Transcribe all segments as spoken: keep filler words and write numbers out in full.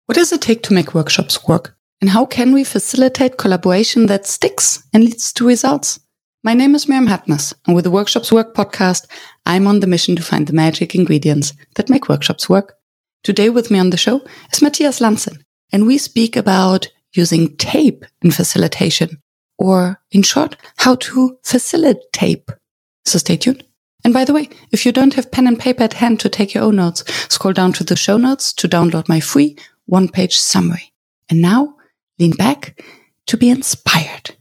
What does it take to make workshops work? And how can we facilitate collaboration that sticks and leads to results? My name is Miriam Hartness, and with the Workshops Work podcast, I'm on the mission to find the magic ingredients that make workshops work. Today with me on the show is Matthias Lantzen, and we speak about using tape in facilitation, or in short, how to facilitate. So stay tuned. And by the way, if you don't have pen and paper at hand to take your own notes, scroll down to the show notes to download my free one-page summary. And now, lean back to be inspired.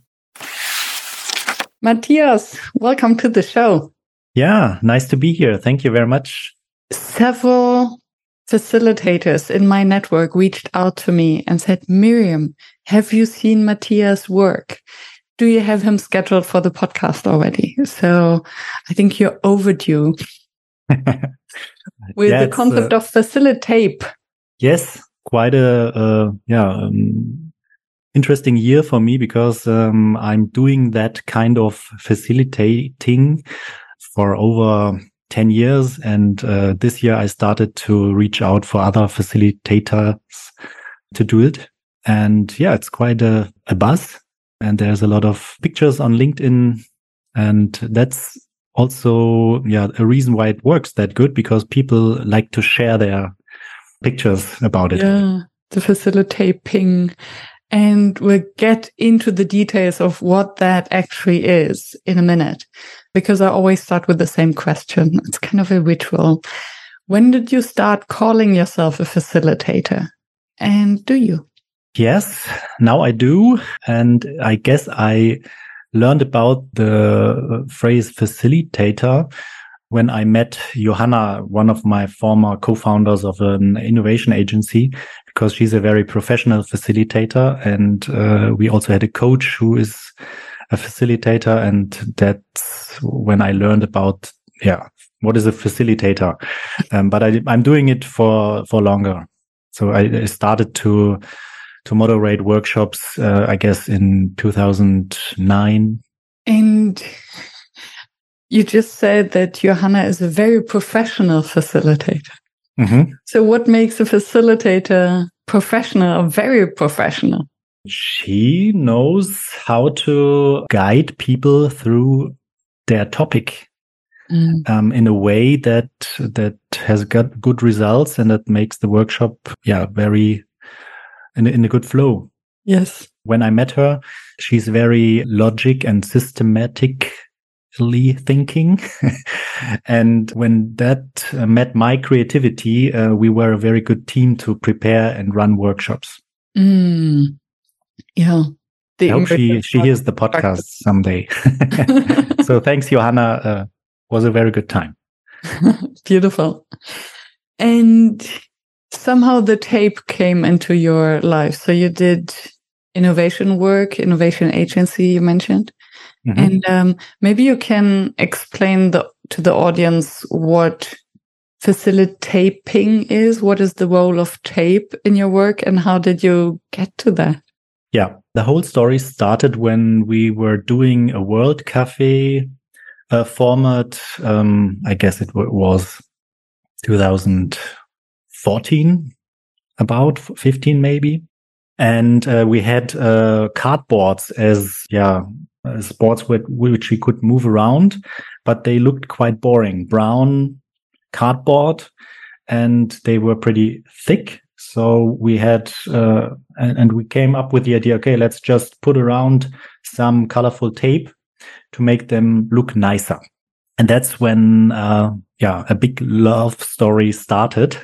Matthias, welcome to the show. Yeah, nice to be here. Thank you very much. Several facilitators in my network reached out to me and said, Miriam, have you seen Matthias' work? Do you have him scheduled for the podcast already? So I think you're overdue with yeah, the concept uh, of facilitate. Yes, quite a uh, yeah um, interesting year for me because um, I'm doing that kind of facilitating for over ten years. And uh, this year I started to reach out for other facilitators to do it. And yeah, it's quite a, a buzz. And there's a lot of pictures on LinkedIn. And that's also yeah a reason why it works that good, because people like to share their pictures about it. Yeah, the facilitating. And we'll get into the details of what that actually is in a minute, because I always start with the same question. It's kind of a ritual. When did you start calling yourself a facilitator? And do you? Yes, now I do. And I guess I learned about the phrase facilitator when I met Johanna, one of my former co-founders of an innovation agency, because she's a very professional facilitator. And uh, we also had a coach who is a facilitator. And that's when I learned about, yeah, what is a facilitator? Um, but I, I'm doing it for, for longer. So I, I started to, to moderate workshops, uh, I guess in two thousand nine. And you just said that Johanna is a very professional facilitator. Mm-hmm. So what makes a facilitator professional or very professional? She knows how to guide people through their topic mm. um, in a way that that has got good results and that makes the workshop yeah very in, in a good flow. Yes. When I met her, she's very logic and systematic thinking. And when that uh, met my creativity, uh, we were a very good team to prepare and run workshops. Mm. Yeah. The I hope she, she hears the podcast someday. So thanks, Johanna. Uh, was a very good time. Beautiful. And somehow the tape came into your life. So you did innovation work, innovation agency, you mentioned. Mm-hmm. And um, maybe you can explain the, to the audience what facilitating is. What is the role of tape in your work, and how did you get to that? Yeah, the whole story started when we were doing a World Cafe uh, format. Um, I guess it w- was two thousand fourteen, about fifteen maybe. And uh, we had uh, cardboards as, yeah, Uh, sports with, which we could move around, but they looked quite boring. Brown cardboard, and they were pretty thick. So we had, uh, and, and we came up with the idea, okay, let's just put around some colorful tape to make them look nicer. And that's when, uh, yeah, a big love story started.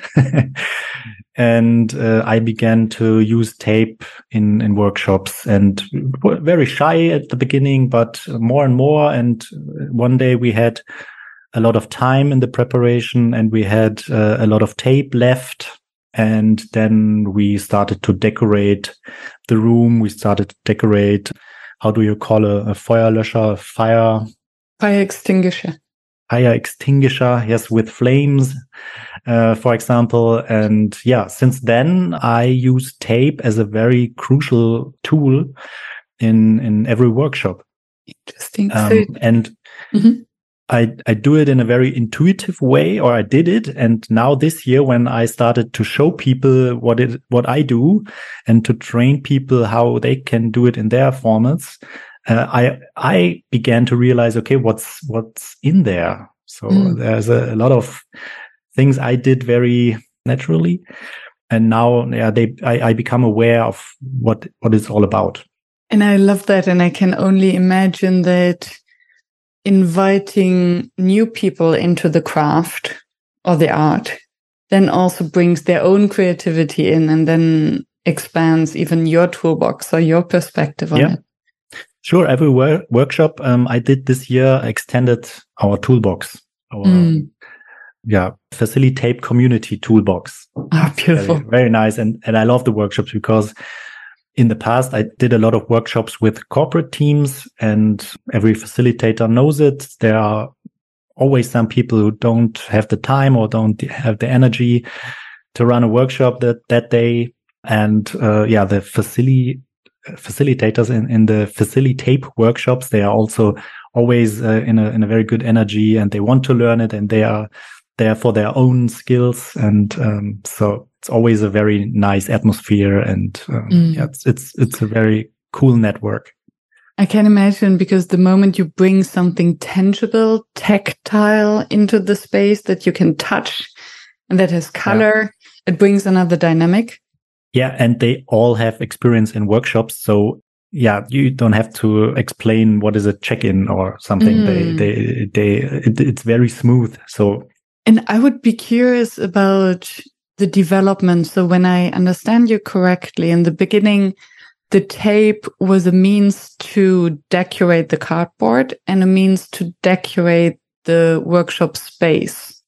And uh, I began to use tape in, in workshops, and very shy at the beginning, but more and more. And one day we had a lot of time in the preparation, and we had uh, a lot of tape left. And then we started to decorate the room. We started to decorate, how do you call a, a Feuerlöscher, fire? Fire extinguisher. Fire extinguisher, yes, with flames, uh, for example. And yeah, since then I use tape as a very crucial tool in, in every workshop. Interesting. Um, so, and mm-hmm. I, I do it in a very intuitive way, or I did it. And now this year, when I started to show people what it, what I do and to train people how they can do it in their formats, uh, I, I began to realize, okay, what's, what's in there. So mm. there's a, a lot of things I did very naturally. And now, yeah, they, I, I become aware of what, what it's all about. And I love that. And I can only imagine that inviting new people into the craft or the art then also brings their own creativity in and then expands even your toolbox or your perspective on yeah. it. Sure. Every wor- workshop um, I did this year extended our toolbox, our mm. yeah, Facilitate community toolbox. Ah, beautiful. Very, very nice. And, and I love the workshops because in the past, I did a lot of workshops with corporate teams, and every facilitator knows it. There are always some people who don't have the time or don't have the energy to run a workshop that, that day. And uh, yeah, the facility facilitators in, in the Facilitate workshops, they are also always uh, in a in a very good energy, and they want to learn it, and they are there for their own skills. And um, so it's always a very nice atmosphere, and um, mm. yeah, it's, it's it's a very cool network. I can imagine, because the moment you bring something tangible, tactile into the space that you can touch and that has color, yeah. it brings another dynamic. Yeah, and they all have experience in workshops, so yeah, you don't have to explain what is a check-in or something. Mm. They they they it, it's very smooth. So. And I would be curious about the development. So when I understand you correctly, in the beginning, the tape was a means to decorate the cardboard and a means to decorate the workshop space.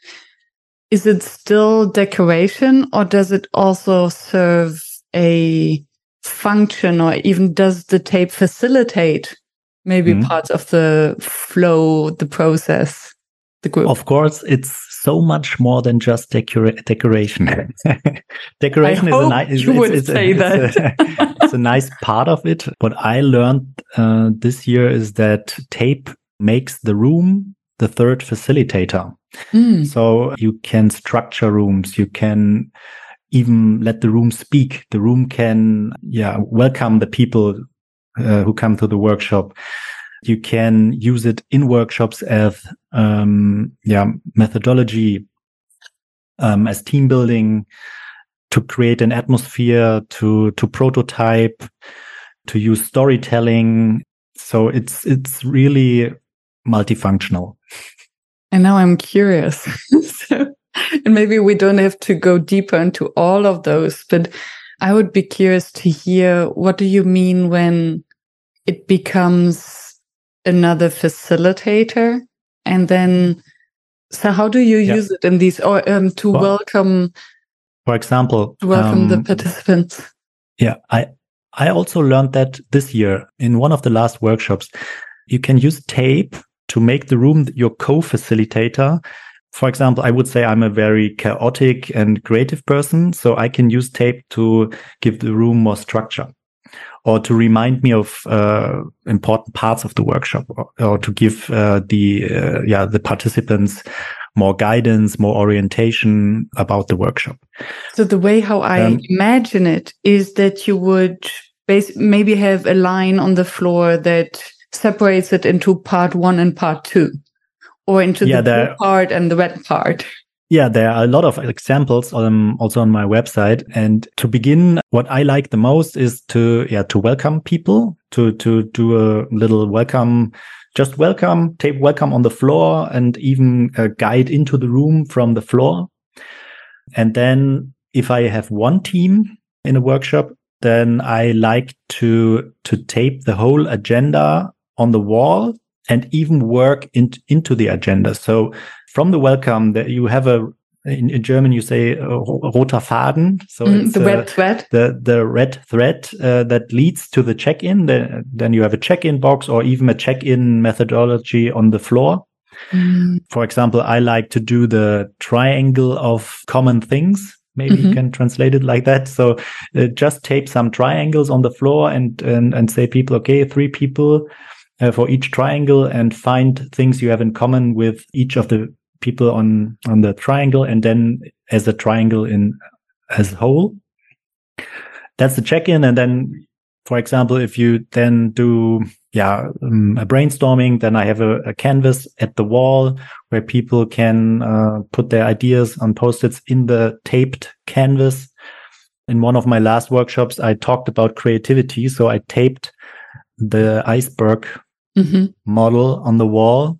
Is it still decoration, or does it also serve a function, or even does the tape facilitate maybe mm-hmm. parts of the flow, the process? The group. Of course, it's so much more than just decora- decoration. Decoration I is hope a nice. You it's, would it's, say it's, that. a, it's a nice part of it. What I learned uh, this year is that tape makes the room the third facilitator. Mm. So you can structure rooms. You can even let the room speak. The room can, yeah, welcome the people uh, who come to the workshop. You can use it in workshops as, um, yeah, methodology, um, as team building, to create an atmosphere, to, to prototype, to use storytelling. So it's, it's really multifunctional. And now I'm curious. so, and maybe we don't have to go deeper into all of those, but I would be curious to hear, what do you mean when it becomes another facilitator? And then, so how do you yeah. use it in these, or um, to well, welcome, for example, to welcome um, the participants? Yeah, I, I also learned that this year in one of the last workshops. You can use tape to make the room your co-facilitator. For example, I would say I'm a very chaotic and creative person, so I can use tape to give the room more structure, or to remind me of uh, important parts of the workshop, or, or to give uh, the uh, yeah the participants more guidance, more orientation about the workshop. So the way how I um, imagine it is that you would bas- maybe have a line on the floor that separates it into part one and part two, or into yeah, the blue part and the red part. Yeah, there are a lot of examples um, also on my website. And to begin, what I like the most is to yeah to welcome people, to to do a little welcome, just welcome, tape welcome on the floor, and even a guide into the room from the floor. And then if I have one team in a workshop, then I like to to tape the whole agenda on the wall and even work in, into the agenda. So from the welcome, that you have a, in, in German you say uh, roter Faden. So mm, it's the red uh, thread. The the red thread uh, that leads to the check-in. The, then you have a check-in box, or even a check-in methodology on the floor. Mm. For example, I like to do the triangle of common things. Maybe mm-hmm. you can translate it like that. So uh, just tape some triangles on the floor and, and, and say people, okay, three people uh, for each triangle and find things you have in common with each of the people on, on the triangle, and then as a triangle in as a whole. That's the check-in. And then, for example, if you then do yeah um, a brainstorming, then I have a, a canvas at the wall where people can uh, put their ideas on post-its in the taped canvas. In one of my last workshops, I talked about creativity, so I taped the iceberg mm-hmm. model on the wall,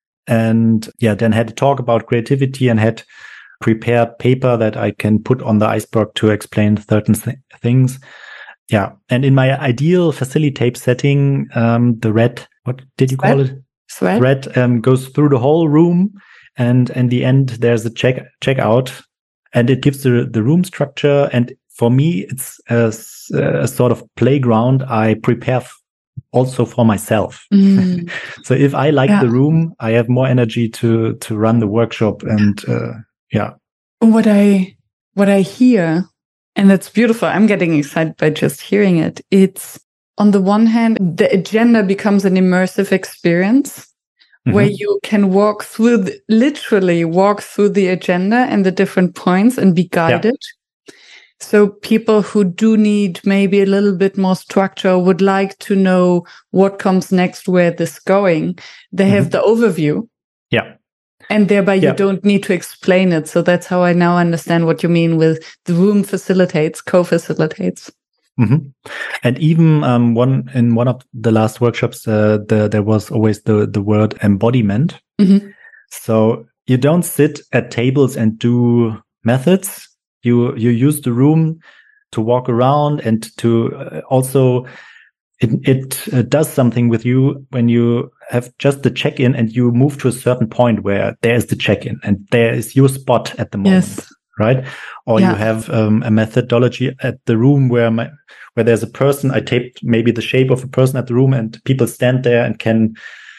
and yeah, then had to talk about creativity and had prepared paper that I can put on the iceberg to explain certain th- things. Yeah. And in my ideal facilitate setting, um, the red, what did you Thread? call it? Thread, Thread um, goes through the whole room. And in the end, there's a check checkout, and it gives the, the room structure. And for me, it's a, a sort of playground I prepare f- also for myself. Mm. So if I like yeah. the room, I have more energy to, to run the workshop. And, uh, yeah. What I, what I hear, and that's beautiful. I'm getting excited by just hearing it. It's on the one hand, the agenda becomes an immersive experience mm-hmm. where you can walk through, the, literally walk through the agenda and the different points and be guided. Yeah. So people who do need maybe a little bit more structure, would like to know what comes next, where this is going, they mm-hmm. have the overview. Yeah. And thereby you yeah. don't need to explain it. So that's how I now understand what you mean with the room facilitates, co-facilitates. Mm-hmm. And even um, one in one of the last workshops, uh, the, there was always the, the word embodiment. Mm-hmm. So you don't sit at tables and do methods. You you use the room to walk around and to uh, also it it uh, does something with you when you have just the check-in and you move to a certain point where there is the check-in and there is your spot at the moment, yes. right? Or yeah. you have um, a methodology at the room where my, where there's a person. I taped maybe the shape of a person at the room, and people stand there and can,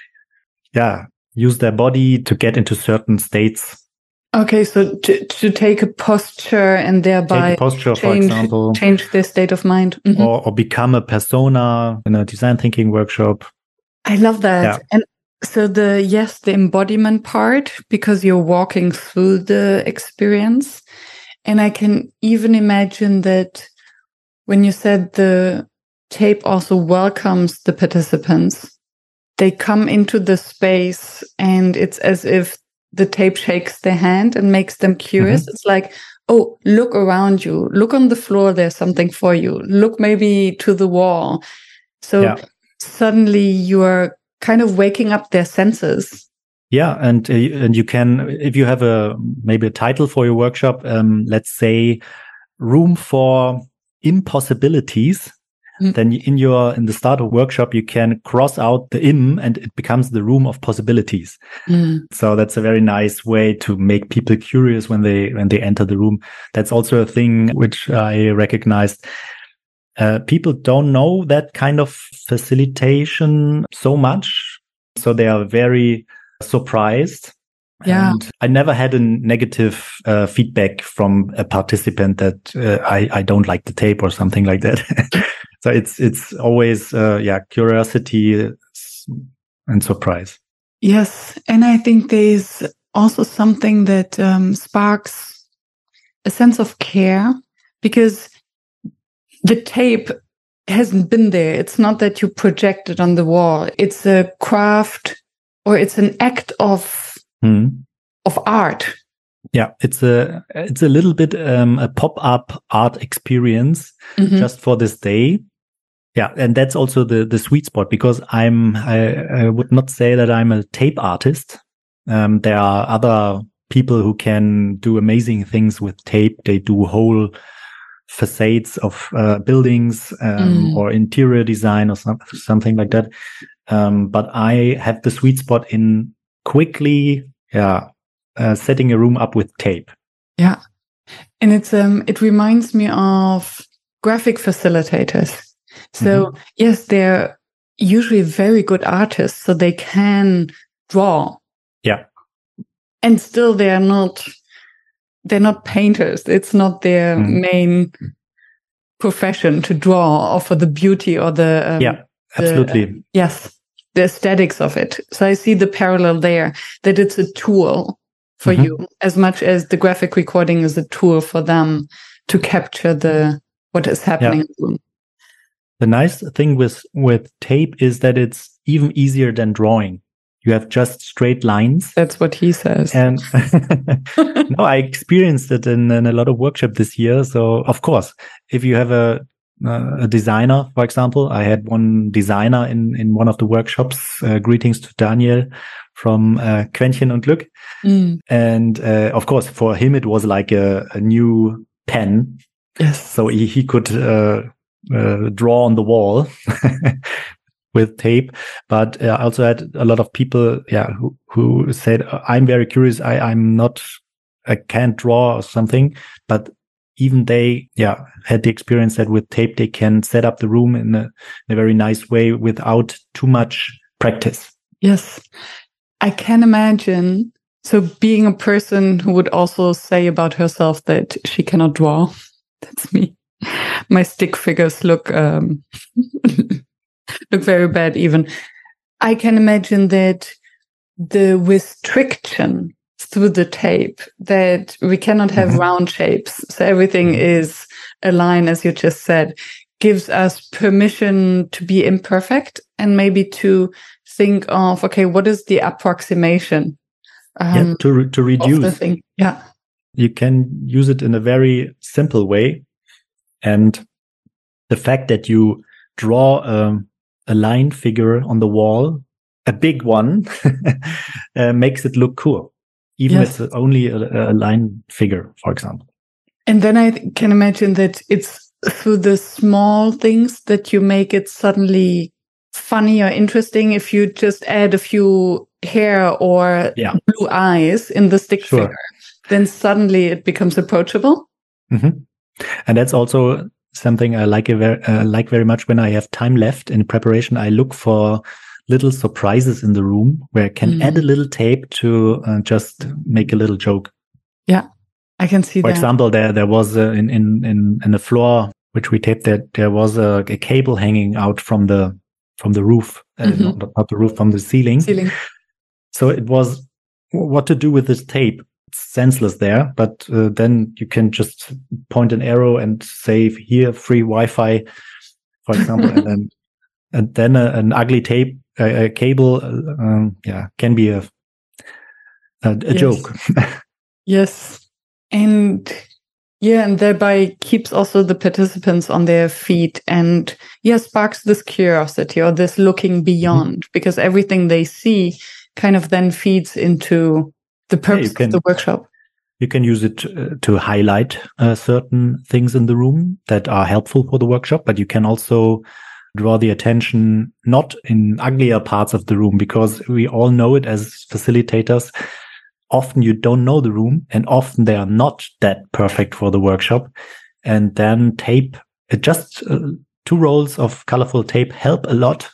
yeah, use their body to get into certain states. Okay, so to, to take a posture and thereby take a posture, change, for example, change their state of mind, mm-hmm. or, or become a persona in a design thinking workshop. I love that. Yeah. And so the, yes, the embodiment part, because you're walking through the experience. And I can even imagine that when you said the tape also welcomes the participants, they come into the space and it's as if the tape shakes their hand and makes them curious. Mm-hmm. It's like, oh, look around you. Look on the floor. There's something for you. Look maybe to the wall. So yeah. suddenly you are kind of waking up their senses. Yeah. And, uh, and you can, if you have a, maybe a title for your workshop, um, let's say room for impossibilities. Mm. Then in your, in the start of workshop, you can cross out the im and it becomes the room of possibilities. Mm. So that's a very nice way to make people curious when they, when they enter the room. That's also a thing which I recognized. Uh, people don't know that kind of facilitation so much. So they are very surprised. Yeah. And I never had a negative uh, feedback from a participant that uh, I, I don't like the tape or something like that. So it's it's always, uh, yeah, curiosity and surprise. Yes. And I think there's also something that um, sparks a sense of care, because the tape hasn't been there. It's not that you project it on the wall. It's a craft, or it's an act of mm. of art. Yeah, it's a it's a little bit um, a pop-up art experience mm-hmm. just for this day. Yeah, and that's also the the sweet spot, because I'm I, I would not say that I'm a tape artist. Um, there are other people who can do amazing things with tape. They do whole facades of uh, buildings um, mm. or interior design or some, something like that. Um, but I have the sweet spot in quickly, yeah, uh, setting a room up with tape. Yeah, and it's um, it reminds me of graphic facilitators. So mm-hmm. yes, they're usually very good artists, so they can draw. Yeah, and still they're not. They're not painters. It's not their mm. main profession to draw, or for the beauty or the um, yeah, absolutely. The, uh, yes. the aesthetics of it. So I see the parallel there, that it's a tool for mm-hmm. you as much as the graphic recording is a tool for them to capture the what is happening. Yeah. The nice thing with with tape is that it's even easier than drawing. You have just straight lines. That's what he says. And no, I experienced it in, in a lot of workshops this year. So of course, if you have a uh, a designer, for example, I had one designer in in one of the workshops. Uh, greetings to Daniel from uh, Quäntchen und Glück. Mm. And uh, of course, for him it was like a, a new pen. Yes. So he he could uh, uh, draw on the wall. With tape, but uh, I also had a lot of people, yeah, who, who said, I'm very curious. I, I'm not, I can't draw or something, but even they, yeah, had the experience that with tape, they can set up the room in a, in a very nice way without too much practice. Yes. I can imagine. So being a person who would also say about herself that she cannot draw, that's me. My stick figures look, um, look very bad even. I can imagine that the restriction through the tape, that we cannot have mm-hmm. round shapes. So everything is a line, as you just said, gives us permission to be imperfect and maybe to think of, okay, what is the approximation? Um, yeah, to, re- to reduce. The thing. Yeah. You can use it in a very simple way. And the fact that you draw um, a line figure on the wall, a big one, uh, makes it look cool, even yes. if it's only a, a line figure, for example. And then I can imagine that it's through the small things that you make it suddenly funny or interesting. If you just add a few hair or yeah. blue eyes in the stick sure. figure, then suddenly it becomes approachable. Mm-hmm. And that's also something I like, a very, uh, like very much when I have time left in preparation. I look for little surprises in the room where I can mm. add a little tape to uh, just make a little joke. Yeah, I can see for that. For example, there there was uh, in, in, in, in the floor, which we taped, that there was a, a cable hanging out from the from the roof, uh, mm-hmm. not, not the roof, from the ceiling. Ceiling. So it was what to do with this tape. It's senseless there, but uh, then you can just point an arrow and say here free Wi-Fi, for example, and then and then a, an ugly tape a, a cable, uh, um, yeah, can be a a, a yes. joke. Yes, and yeah, and thereby keeps also the participants on their feet, and yeah, sparks this curiosity or this looking beyond, mm-hmm. because everything they see kind of then feeds into the purpose yeah, can, of the workshop. You can use it uh, to highlight uh, certain things in the room that are helpful for the workshop, but you can also draw the attention not in uglier parts of the room, because we all know it as facilitators. Often you don't know the room, and often they are not that perfect for the workshop. And then tape, it just uh, two rolls of colorful tape help a lot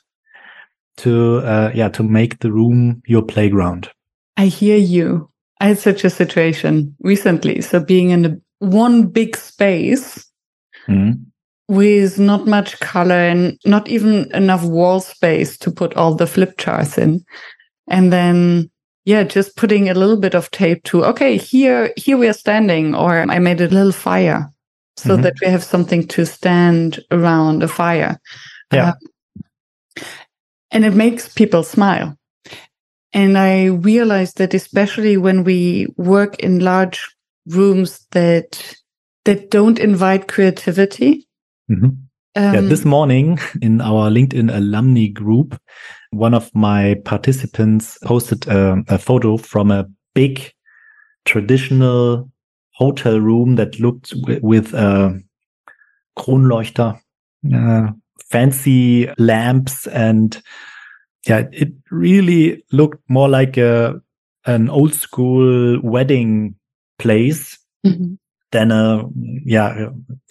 to, uh, yeah, to make the room your playground. I hear you. I had such a situation recently. So being in a, one big space mm-hmm. with not much color and not even enough wall space to put all the flip charts in. And then, yeah, just putting a little bit of tape to, okay, here, here we are standing, or I made a little fire so mm-hmm. that we have something to stand around a fire. Yeah. Uh, and it makes people smile. And I realized that especially when we work in large rooms that that don't invite creativity. Mm-hmm. Um, yeah, this morning in our LinkedIn alumni group, one of my participants posted a, a photo from a big traditional hotel room that looked w- with a Kronleuchter, uh, fancy lamps, and yeah, it really looked more like a an old school wedding place mm-hmm. than a yeah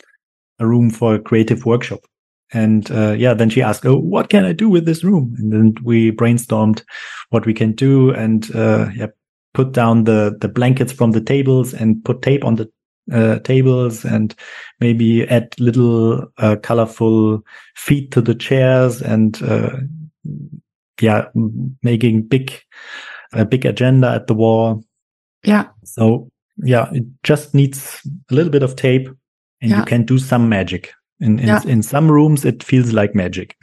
a room for a creative workshop. And uh, yeah, then she asked, "Oh, what can I do with this room?" And then we brainstormed what we can do, and uh, yeah, put down the the blankets from the tables and put tape on the uh, tables, and maybe add little uh, colorful feet to the chairs, and uh, yeah, making big, a big agenda at the wall. Yeah. So yeah, it just needs a little bit of tape, and yeah. you can do some magic. In in, yeah. in some rooms, it feels like magic.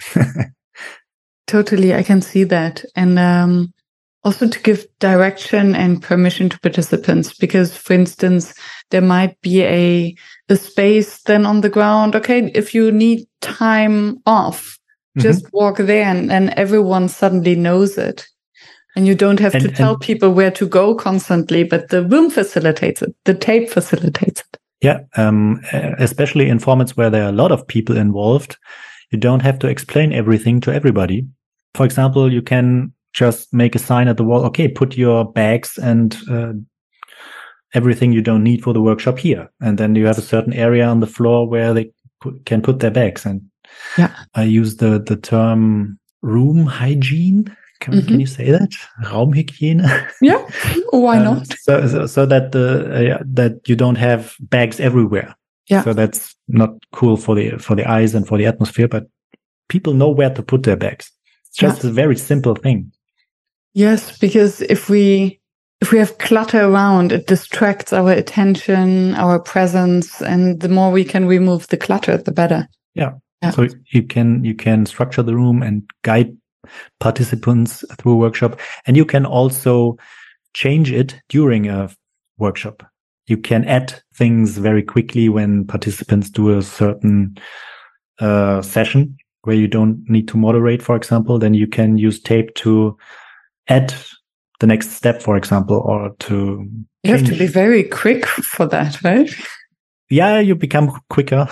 Totally, I can see that, and um, also to give direction and permission to participants, because, for instance, there might be a a space then on the ground. Okay, if you need time off, just mm-hmm. walk there, and, and everyone suddenly knows it. And you don't have and, to tell people where to go constantly, but the room facilitates it. The tape facilitates it. Yeah, um, especially in formats where there are a lot of people involved, you don't have to explain everything to everybody. For example, you can just make a sign at the wall. Okay, put your bags and uh, everything you don't need for the workshop here. And then you have a certain area on the floor where they put, can put their bags. And yeah. I use the, the term room hygiene. Can, mm-hmm. can you say that? Raumhygiene? Yeah, why not? Uh, so, so, so that the uh, that you don't have bags everywhere. Yeah. So that's not cool for the for the eyes and for the atmosphere. But people know where to put their bags. It's just yeah. a very simple thing. Yes, because if we if we have clutter around, it distracts our attention, our presence, and the more we can remove the clutter, the better. Yeah. yeah. So you can you can structure the room and guide participants through a workshop, and you can also change it during a workshop. You can add things very quickly when participants do a certain uh, session where you don't need to moderate, for example. Then you can use tape to add the next step, for example, or to you change. Have to be very quick for that, right? Yeah, you become quicker.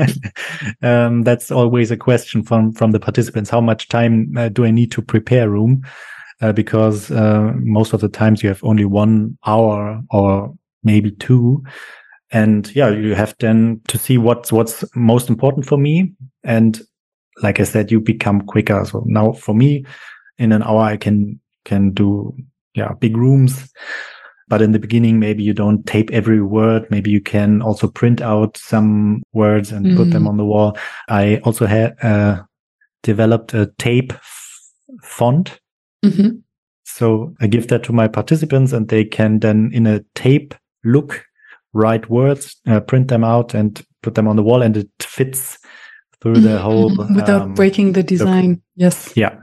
um, that's always a question from, from the participants. How much time uh, do I need to prepare a room? Uh, because uh, most of the times you have only one hour or maybe two. And yeah, you have then to see what's, what's most important for me. And like I said, you become quicker. So now for me, in an hour, I can, can do, yeah, big rooms. But in the beginning, maybe you don't tape every word. Maybe you can also print out some words and mm. put them on the wall. I also had uh, developed a tape f- font. Mm-hmm. So I give that to my participants, and they can then, in a tape look, write words, uh, print them out, and put them on the wall, and it fits through mm-hmm. the whole without um, breaking the design. Look. Yes. Yeah.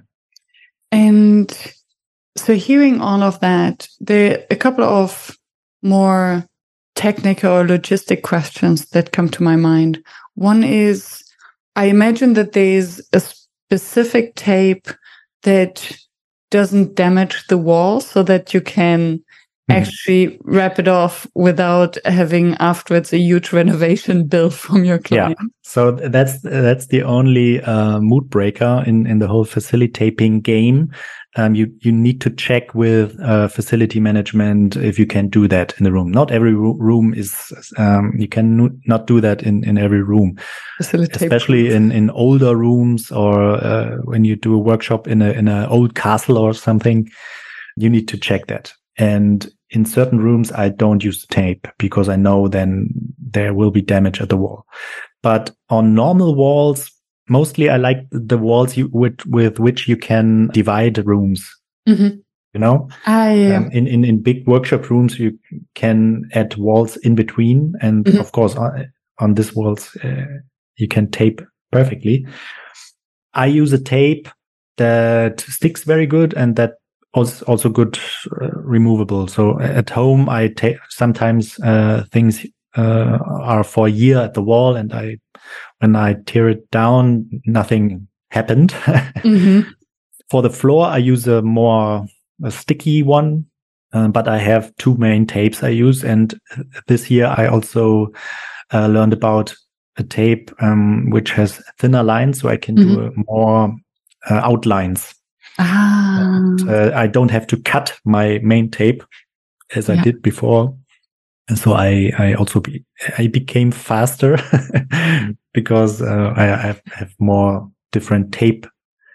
And so hearing all of that, there are a couple of more technical or logistic questions that come to my mind. One is, I imagine that there's a specific tape that doesn't damage the wall so that you can mm-hmm. actually wrap it off without having afterwards a huge renovation bill from your client. Yeah. So that's that's the only uh, mood breaker in, in the whole facilitating game. Um, you, you need to check with uh, facility management if you can do that in the room. Not every ro- room is, um, you can n- not do that in, in every room. Facilitate. Especially in, in older rooms, or uh, when you do a workshop in a, in an old castle or something, you need to check that. And in certain rooms, I don't use tape because I know then there will be damage at the wall. But on normal walls, mostly I like the walls you, with, with which you can divide rooms. Mm-hmm. You know, I, um, in, in, in big workshop rooms, you can add walls in between. And mm-hmm. of course, on, on these walls, uh, you can tape perfectly. I use a tape that sticks very good, and that also, also good uh, removable. So at home, I take sometimes uh, things uh, are for a year at the wall, and I, when I tear it down, nothing happened. Mm-hmm. For the floor, I use a more a sticky one, uh, but I have two main tapes I use. And this year, I also uh, learned about a tape um, which has thinner lines, so I can mm-hmm. do a more uh, outlines. Ah. And, uh, I don't have to cut my main tape as yeah. I did before. And so I, I also be, I became faster because uh, I have, have more different tape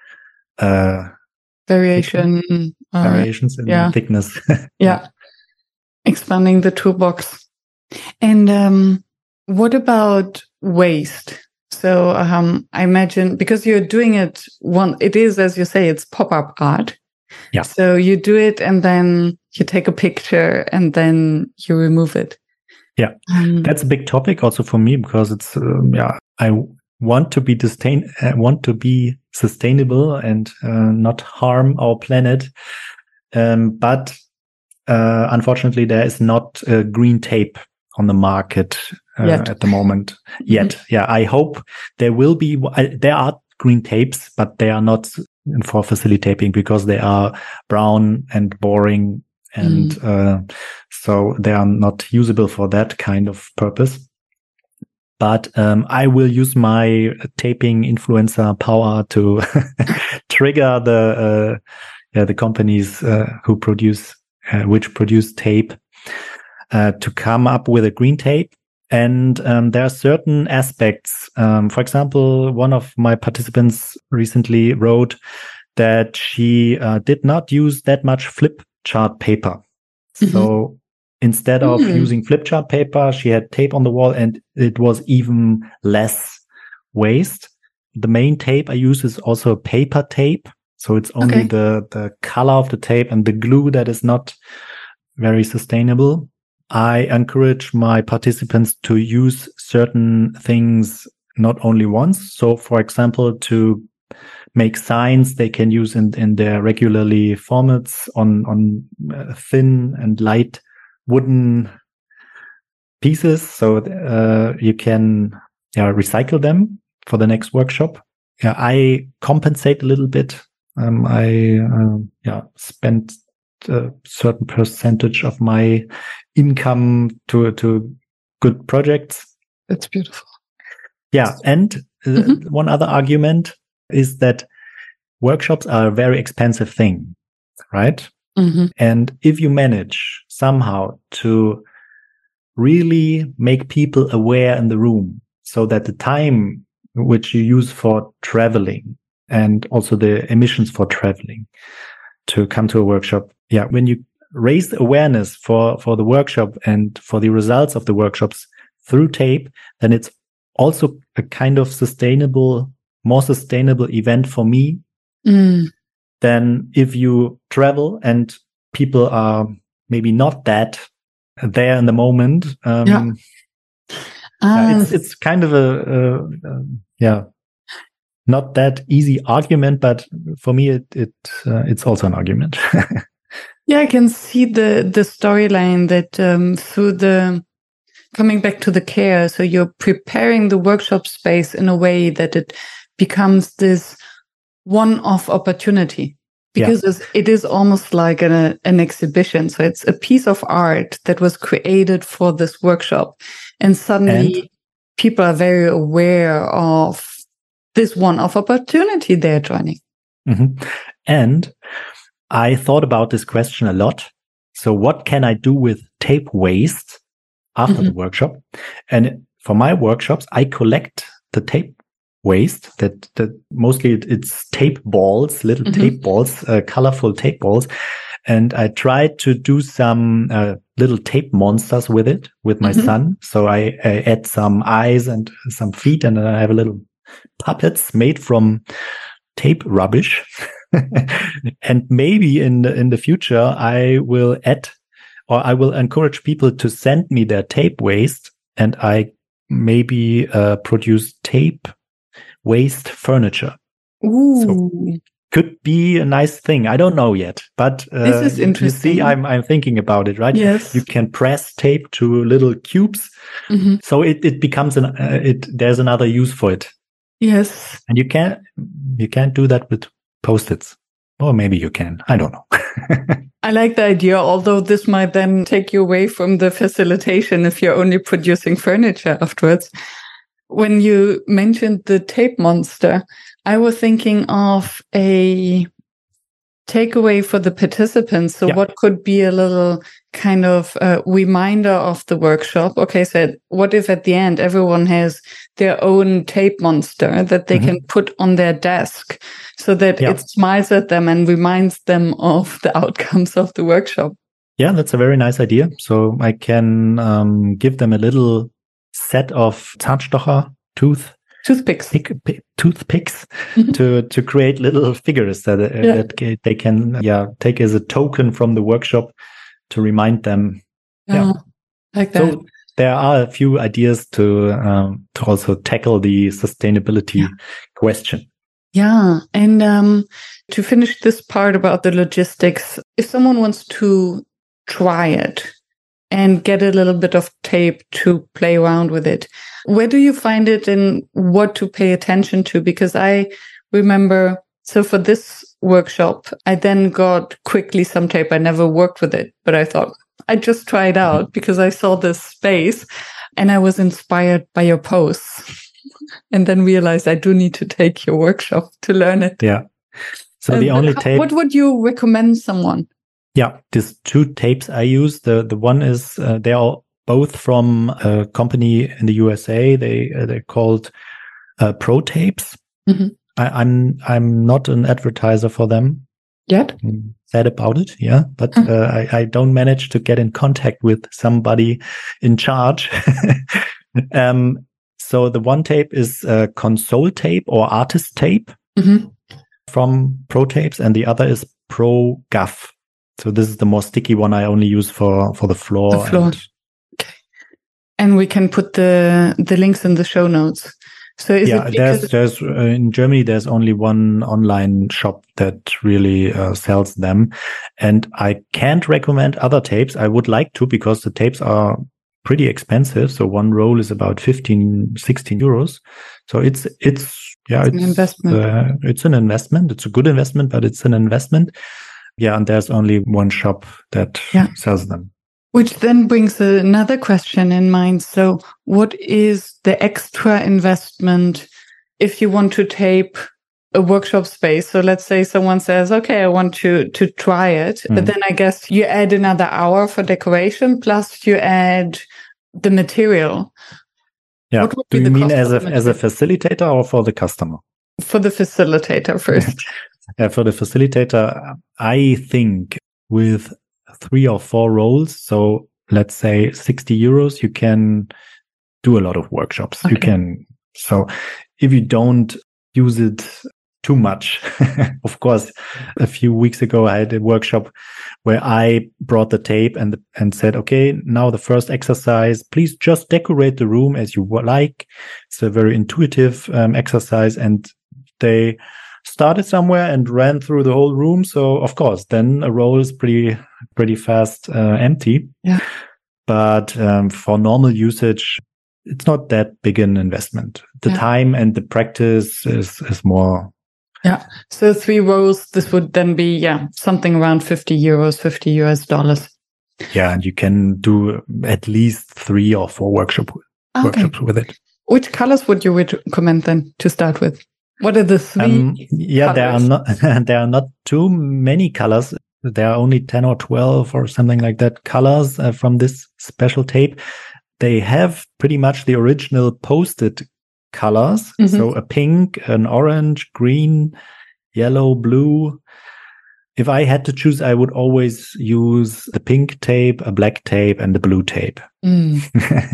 uh, variation uh, variations in yeah. thickness. Yeah, expanding the toolbox. And um, what about waste? So um, I imagine because you're doing it one, it is, as you say, it's pop-up art. Yeah. So you do it and then you take a picture and then you remove it. Yeah. Um, That's a big topic also for me because it's, um, yeah, I want to be disdain, uh, want to be sustainable and uh, not harm our planet. Um, but uh, unfortunately, there is not uh, green tape on the market uh, at the moment yet. Mm-hmm. Yeah, I hope there will be. I, there are green tapes, but they are not for facilitating because they are brown and boring, and mm. uh, so they are not usable for that kind of purpose. But um, I will use my taping influencer power to trigger the uh, yeah, the companies uh, who produce uh, which produce tape uh, to come up with a green tape. And um, there are certain aspects. Um, for example, one of my participants recently wrote that she uh, did not use that much flip chart paper. Mm-hmm. So instead of mm. using flip chart paper, she had tape on the wall, and it was even less waste. The main tape I use is also paper tape. So it's only okay. the, the color of the tape and the glue that is not very sustainable. I encourage my participants to use certain things not only once. So, for example, to make signs they can use in, in their regularly formats on, on uh, thin and light wooden pieces. So uh, you can yeah, recycle them for the next workshop. Yeah, I compensate a little bit. Um, I uh, yeah spend a certain percentage of my income to to good projects. That's beautiful. Yeah, and uh, mm-hmm. one other argument is that workshops are a very expensive thing, right? Mm-hmm. And if you manage somehow to really make people aware in the room so that the time which you use for traveling and also the emissions for traveling to come to a workshop, yeah, when you raise awareness for, for the workshop and for the results of the workshops through tape, then it's also a kind of sustainable, more sustainable event for me mm. than if you travel and people are maybe not that there in the moment. Um, yeah. Uh, yeah, it's, it's kind of a, a, a, yeah, not that easy argument, but for me, it, it, uh, it's also an argument. Yeah, I can see the, the storyline that, um, through the, coming back to the care. So you're preparing the workshop space in a way that it becomes this one-off opportunity, because yeah. it is almost like an, an exhibition. So it's a piece of art that was created for this workshop. And suddenly and? people are very aware of this one-off opportunity they're joining. Mm-hmm. And I thought about this question a lot. So what can I do with tape waste after mm-hmm. the workshop? And for my workshops, I collect the tape waste that, that mostly it's tape balls, little mm-hmm. tape balls, uh, colorful tape balls. And I try to do some uh, little tape monsters with it, with my mm-hmm. son. So I, I add some eyes and some feet, and then I have a little puppets made from tape rubbish. And maybe in the, in the future, I will add, or I will encourage people to send me their tape waste, and I maybe uh, produce tape waste furniture. Ooh. So could be a nice thing. I don't know yet, but uh, this is interesting. You see, I'm I'm thinking about it, right? Yes. You can press tape to little cubes, mm-hmm. so it it becomes an uh, it. There's another use for it. Yes. And you can't you can't do that with Post-its. Or maybe you can. I don't know. I like the idea, although this might then take you away from the facilitation if you're only producing furniture afterwards. When you mentioned the tape monster, I was thinking of a takeaway for the participants. So yeah. what could be a little kind of uh, reminder of the workshop? Okay, so what if at the end everyone has their own tape monster that they mm-hmm. can put on their desk so that yeah. it smiles at them and reminds them of the outcomes of the workshop? Yeah, that's a very nice idea. So I can um, give them a little set of Zahnstocher tooth Toothpicks. Pick, pick, toothpicks mm-hmm. to to create little figures that uh, yeah. that they can yeah take as a token from the workshop to remind them. Yeah, yeah. Like that. So there are a few ideas to um, to also tackle the sustainability yeah. question. Yeah, and um, to finish this part about the logistics, if someone wants to try it and get a little bit of tape to play around with it, where do you find it and what to pay attention to? Because I remember, so for this workshop, I then got quickly some tape. I never worked with it, but I thought I'd just try it out because I saw this space and I was inspired by your posts. And then realized I do need to take your workshop to learn it. Yeah. So and the only how, tape. What would you recommend someone? Yeah, these two tapes I use. The the one is uh, they are both from a company in the U S A. They uh, they're called uh, Pro Tapes. Mm-hmm. I, I'm I'm not an advertiser for them yet. I'm sad about it, yeah. But mm-hmm. uh, I I don't manage to get in contact with somebody in charge. um. So the one tape is a console tape or artist tape mm-hmm. from Pro Tapes, and the other is Pro Gaff. So this is the more sticky one I only use for, for the floor. The floor. And, okay. And we can put the the links in the show notes. So is yeah, it there's there's uh, in Germany there's only one online shop that really uh, sells them, and I can't recommend other tapes. I would like to because the tapes are pretty expensive. So one roll is about fifteen, sixteen euros. So it's, it's, yeah, it's, it's an investment. Uh, it's an investment. It's a good investment, but it's an investment. Yeah. And there's only one shop that yeah. sells them. Which then brings another question in mind. So what is the extra investment if you want to tape a workshop space? So let's say someone says, okay, I want to, to try it, mm. but then I guess you add another hour for decoration, plus you add the material. Yeah. Do you mean as a, as a facilitator or for the customer? For the facilitator first. Yeah, for the facilitator, I think with three or four rolls, so let's say sixty euros, you can do a lot of workshops. Okay. You can, so if you don't use it too much. Of course, a few weeks ago, I had a workshop where I brought the tape and and said, okay, now the first exercise, please just decorate the room as you like. It's a very intuitive um, exercise. And they started somewhere and ran through the whole room. So of course, then a roll is pretty, pretty fast uh, empty. Yeah. But um, for normal usage, it's not that big an investment. The yeah. time and the practice is, is more. Yeah. So three rows, this would then be, yeah, something around fifty euros, fifty U S dollars. Yeah. And you can do at least three or four workshop, okay. workshops with it. Which colors would you recommend then to start with? What are the three? Um, yeah, colors? there are not, there are not too many colors. There are only ten or twelve or something like that colors uh, from this special tape. They have pretty much the original posted colors. Mm-hmm. So a pink, an orange, green, yellow, blue. If I had to choose, I would always use the pink tape, a black tape, and the blue tape. Mm.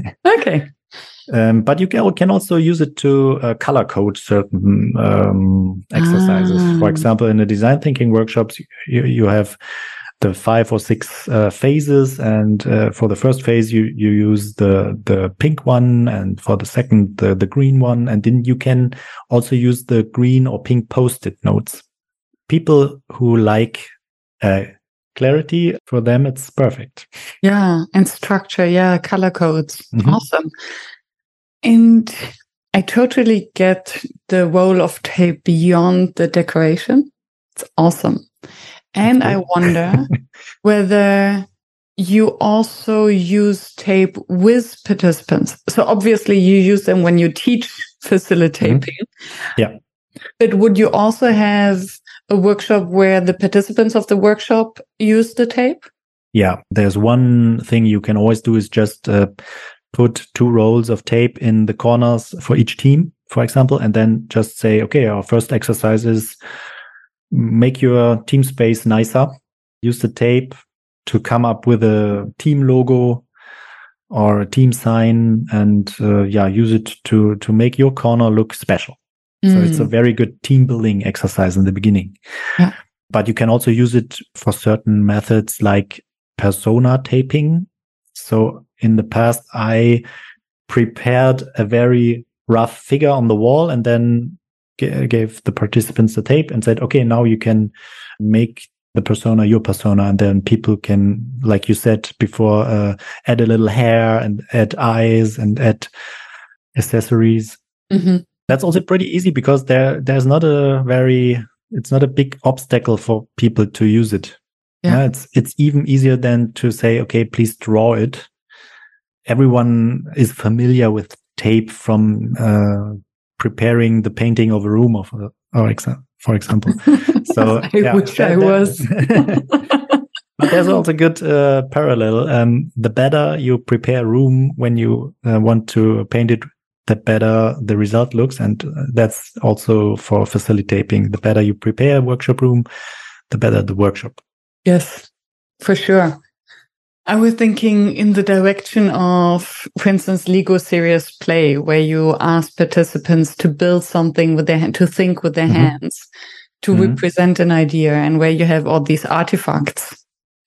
Okay. Um, but you can, can also use it to uh, color code certain um, exercises. Ah. For example, in the design thinking workshops, you, you have the five or six uh, phases, and uh, for the first phase, you you use the the pink one, and for the second, the the green one, and then you can also use the green or pink post-it notes. People who like uh, clarity, for them, it's perfect. Yeah, and structure, yeah, color codes, mm-hmm. Awesome. And I totally get the role of tape beyond the decoration. It's awesome. And I wonder whether you also use tape with participants. So obviously you use them when you teach facilitating. Mm-hmm. Yeah. But would you also have a workshop where the participants of the workshop use the tape? Yeah. There's one thing you can always do is just uh, put two rolls of tape in the corners for each team, for example, and then just say, okay, our first exercise is make your team space nicer. Use the tape to come up with a team logo. or a team sign, and uh, yeah, use it to to make your corner look special. Mm. So it's a very good team building exercise in the beginning. Yeah. But you can also use it for certain methods like persona taping. So in the past, I prepared a very rough figure on the wall and then g- gave the participants the tape and said, okay, now you can make the persona your persona. And then people can, like you said before, uh, add a little hair and add eyes and add accessories. Mm-hmm. That's also pretty easy because there there's not a very, it's not a big obstacle for people to use it. Yeah. yeah it's it's even easier than to say, okay, please draw it. Everyone is familiar with tape from uh, preparing the painting of a room, of, or exa- for example. So I yeah, wish that, I was. But there's also a good uh, parallel. Um, the better you prepare a room when you uh, want to paint it, the better the result looks. And that's also for facilitating. The better you prepare a workshop room, the better the workshop. Yes, for sure. I was thinking in the direction of, for instance, Lego Serious Play, where you ask participants to build something with their hand, to think with their mm-hmm. hands, to mm-hmm. represent an idea, and where you have all these artifacts.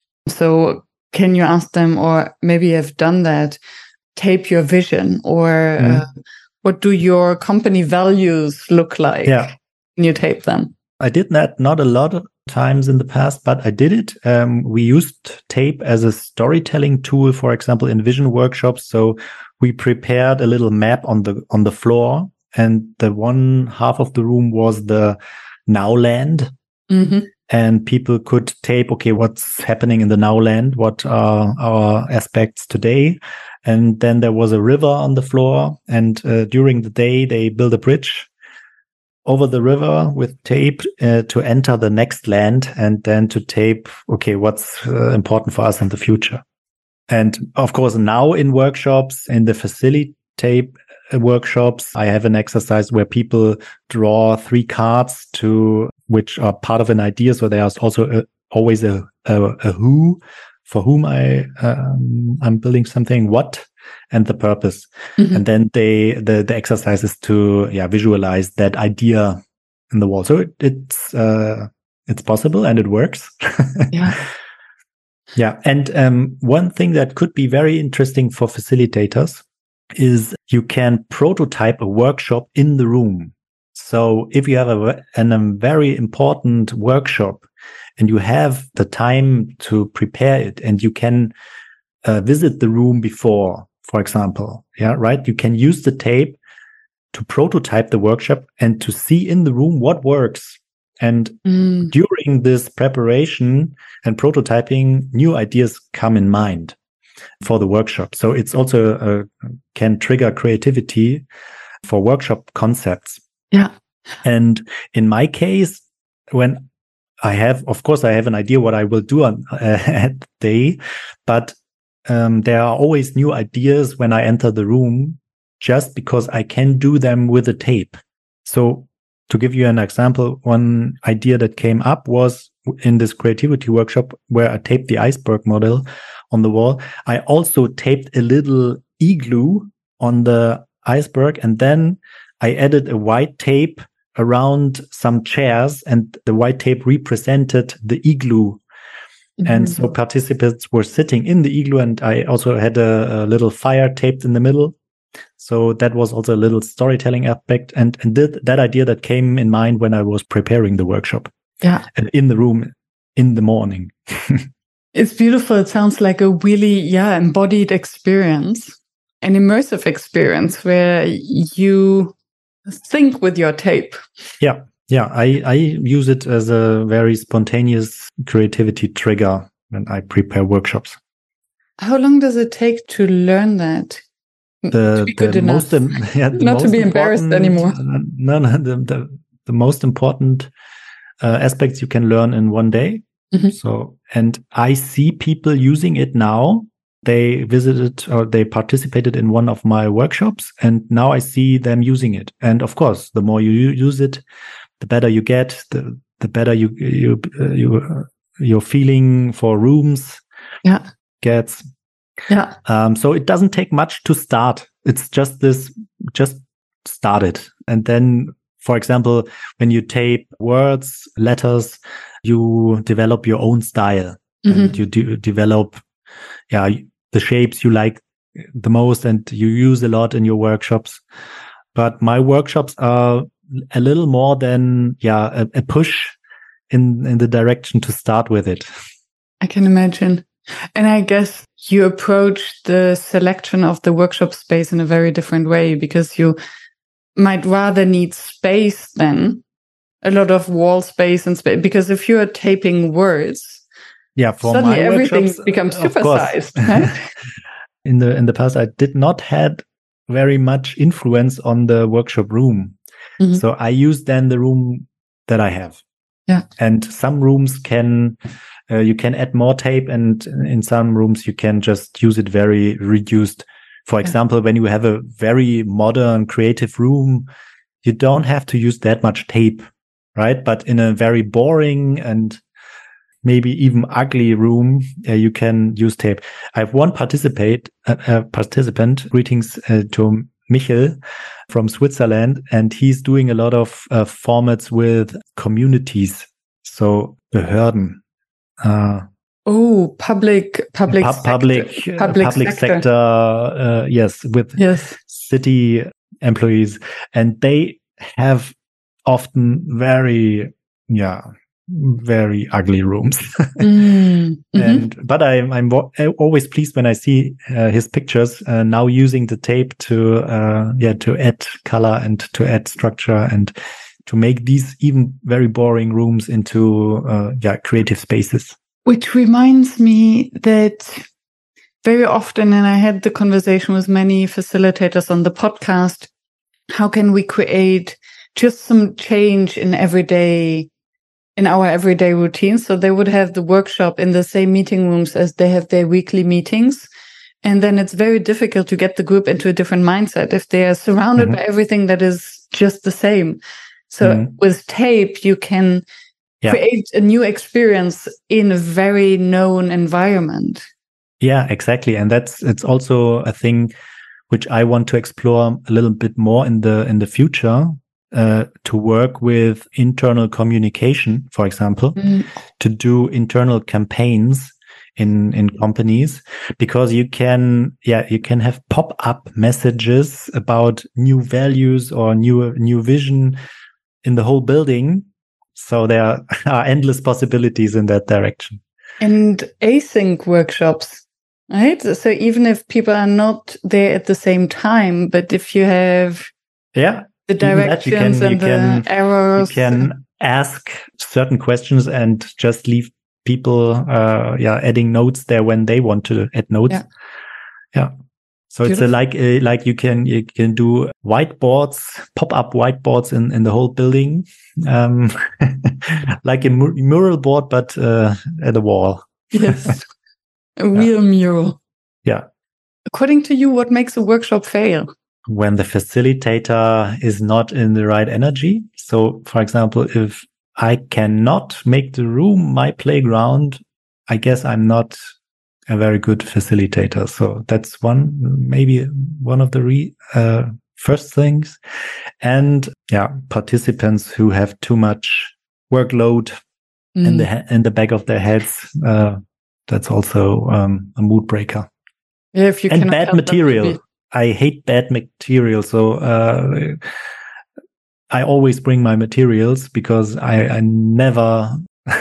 So can you ask them, or maybe you've done that, tape your vision, or mm-hmm. uh, what do your company values look like? Yeah. When you tape them? I did that not a lot of times in the past, but I did it. Um, we used tape as a storytelling tool, for example, in vision workshops. So we prepared a little map on the on the floor, and the one half of the room was the now land. Mm-hmm. And people could tape, okay, what's happening in the now land? What are our aspects today? And then there was a river on the floor. And uh, during the day, they built a bridge over the river with tape uh, to enter the next land, and then to tape, okay, what's uh, important for us in the future. And of course, now in workshops, in the facilitate workshops, I have an exercise where people draw three cards to which are part of an idea. So there's also a, always a, a, a who, for whom I um, I'm building something, what, and the purpose. Mm-hmm. And then they the the exercise is to yeah visualize that idea in the wall. So it, it's uh, it's possible and it works. Yeah. Yeah. And um, one thing that could be very interesting for facilitators is you can prototype a workshop in the room. So if you have a, an, a very important workshop and you have the time to prepare it, and you can uh, visit the room before, for example, yeah, right? You can use the tape to prototype the workshop and to see in the room what works. And mm. during this preparation and prototyping, new ideas come in mind for the workshop. So it's also uh, can trigger creativity for workshop concepts. Yeah. And in my case, when I have, of course, I have an idea what I will do on uh, at the day, but um, there are always new ideas when I enter the room, just because I can do them with a tape. So to give you an example, one idea that came up was in this creativity workshop where I taped the iceberg model on the wall. I also taped a little igloo on the iceberg, and then I added a white tape around some chairs, and the white tape represented the igloo. Mm-hmm. And so participants were sitting in the igloo, and I also had a, a little fire taped in the middle. So that was also a little storytelling aspect, and, and th- that idea that came in mind when I was preparing the workshop. Yeah. And in the room in the morning. It's beautiful. It sounds like a really, yeah, embodied experience, an immersive experience where you think with your tape. Yeah. Yeah. I, I use it as a very spontaneous creativity trigger when I prepare workshops. How long does it take to learn that? The, the most, yeah, the not most to be embarrassed anymore. No, no, the, the, the most important uh, aspects you can learn in one day. Mm-hmm. So, and I see people using it now. They visited or they participated in one of my workshops, and now I see them using it. And of course, the more you use it, the better you get, the, the better you, you, uh, you, uh, your feeling for rooms yeah. gets. Yeah. Um, so it doesn't take much to start. It's just this, just start it. And then, for example, when you tape words, letters, you develop your own style mm-hmm. and you do develop, yeah, the shapes you like the most and you use a lot in your workshops. But my workshops are a little more than, yeah, a, a push in, in the direction to start with it. I can imagine. And I guess you approach the selection of the workshop space in a very different way, because you might rather need space than a lot of wall space and space. Because if you're taping words, yeah, for suddenly my everything workshops, becomes supersized. Right? in the in the past, I did not had very much influence on the workshop room, mm-hmm. so I use then the room that I have. Yeah, and some rooms can. Uh, you can add more tape, and in some rooms you can just use it very reduced. For example, yeah. when you have a very modern, creative room, you don't have to use that much tape, right? But in a very boring and maybe even ugly room, uh, you can use tape. I have one participate, uh, uh, participant, greetings uh, to Michel from Switzerland, and he's doing a lot of uh, formats with communities. So Behörden. Uh, oh, public, public, pu- sector, public, uh, public, public sector. sector. Uh, yes, with yes. city employees, and they have often very, yeah, very ugly rooms. mm, and mm-hmm. but I, I'm always pleased when I see uh, his pictures uh, now using the tape to, uh, yeah, to add color and to add structure and to make these even very boring rooms into uh, yeah creative spaces. Which reminds me that very often, and I had the conversation with many facilitators on the podcast, how can we create just some change in everyday, in our everyday routine? So they would have the workshop in the same meeting rooms as they have their weekly meetings. And then it's very difficult to get the group into a different mindset if they are surrounded mm-hmm. by everything that is just the same. So mm. with tape, you can yeah. create a new experience in a very known environment. Yeah, exactly. And that's, it's also a thing which I want to explore a little bit more in the, in the future, uh, to work with internal communication, for example, mm. to do internal campaigns in, in companies, because you can, yeah, you can have pop-up messages about new values or new, new vision in the whole building. So there are endless possibilities in that direction. And async workshops, right? So even if people are not there at the same time, but if you have yeah, the directions can, and the can, errors. You can ask certain questions and just leave people uh, yeah, adding notes there when they want to add notes. Yeah. yeah. So Beautiful. It's a, like a, like you can you can do whiteboards, pop up whiteboards in, in the whole building, um, like a mur- mural board, but uh, at a wall. Yes, a real yeah. mural. Yeah. According to you, what makes a workshop fail? When the facilitator is not in the right energy. So, for example, if I cannot make the room my playground, I guess I'm not a very good facilitator. So that's one, maybe one of the re, uh, first things. And yeah, participants who have too much workload mm. in the, in the back of their heads. Uh, that's also, um, a mood breaker. Yeah, if you and bad material. I hate bad material. So, uh, I always bring my materials because I, I never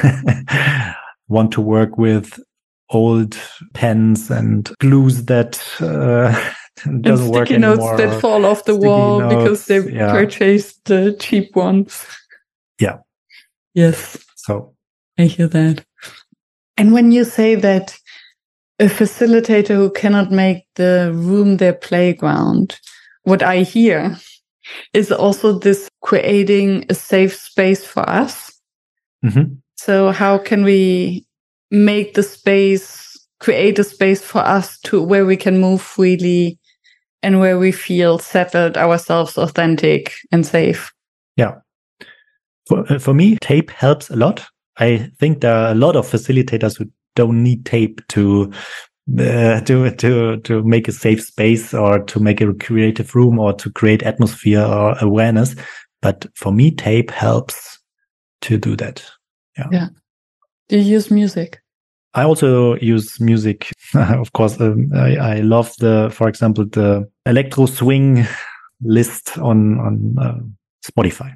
want to work with old pens and glues that uh, doesn't and work sticky notes anymore. That fall off the wall notes, because they yeah. purchased the cheap ones. Yeah. Yes. So I hear that. And when you say that a facilitator who cannot make the room their playground, what I hear is also this creating a safe space for us. Mm-hmm. So how can we make the space, create a space for us to where we can move freely and where we feel settled, ourselves authentic and safe? Yeah. For, for me, tape helps a lot. I think there are a lot of facilitators who don't need tape to uh, to to to make a safe space or to make a creative room or to create atmosphere or awareness. But for me, tape helps to do that. Yeah. Yeah. Do you use music? I also use music. Of course, um, I, I love the, for example, the electro swing list on on uh, Spotify.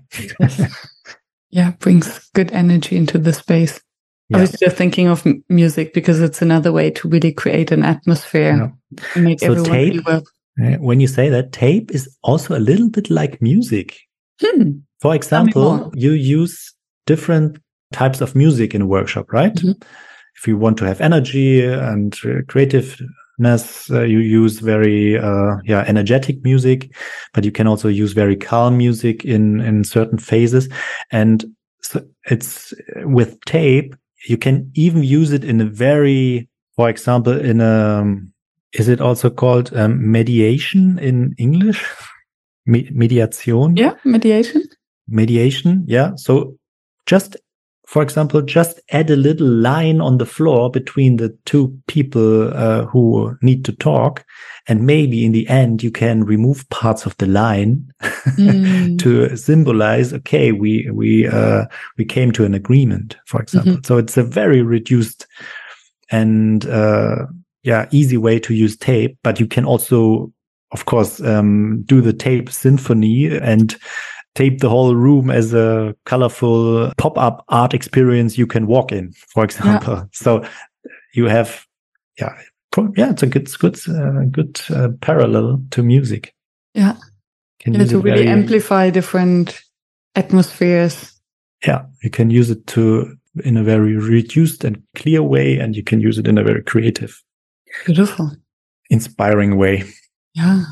Yeah, brings good energy into the space. Yeah. I was just thinking of m- music because it's another way to really create an atmosphere yeah. and make so everyone tape, feel well. When you say that, tape is also a little bit like music. Hmm. For example, you use different types of music in a workshop, right? Mm-hmm. If you want to have energy and uh, creativeness, uh, you use very uh, yeah energetic music, but you can also use very calm music in in certain phases. And so it's with tape, you can even use it in a very, for example, in a, is it also called um, mediation in English? Me- mediation? Yeah, mediation. Mediation, yeah. So just, for example, just add a little line on the floor between the two people uh, who need to talk. And maybe in the end, you can remove parts of the line mm. to symbolize, okay, we, we, uh, we came to an agreement, for example. Mm-hmm. So it's a very reduced and, uh, yeah, easy way to use tape, but you can also, of course, um, do the tape symphony and tape the whole room as a colorful pop-up art experience you can walk in, for example. Yeah. So you have, yeah, yeah, it's a good, good, uh, good uh, parallel to music. Yeah, can yeah use to it really very, amplify different atmospheres. Yeah, you can use it to in a very reduced and clear way, and you can use it in a very creative, beautiful, inspiring way. Yeah.